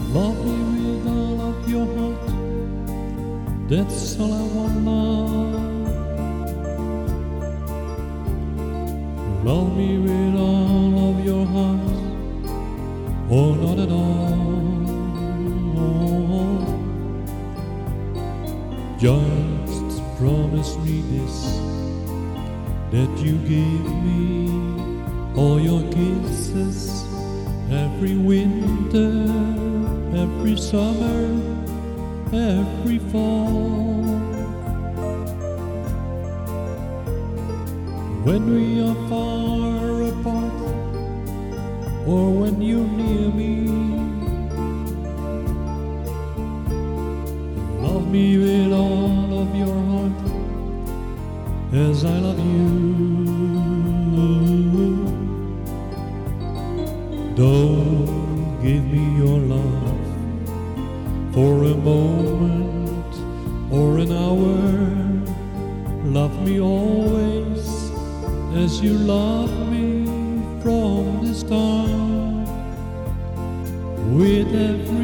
Love me with all of your heart, that's all I want now. Love me with all of your heart, or not at all. Just promise me this, that you give me all your kisses every winter, every summer, every fall. When we are far apart, or when you're near me, love me with all of your heart, as I love you. Don't give me your love for a moment or an hour. Love me always as you love me from the start. With every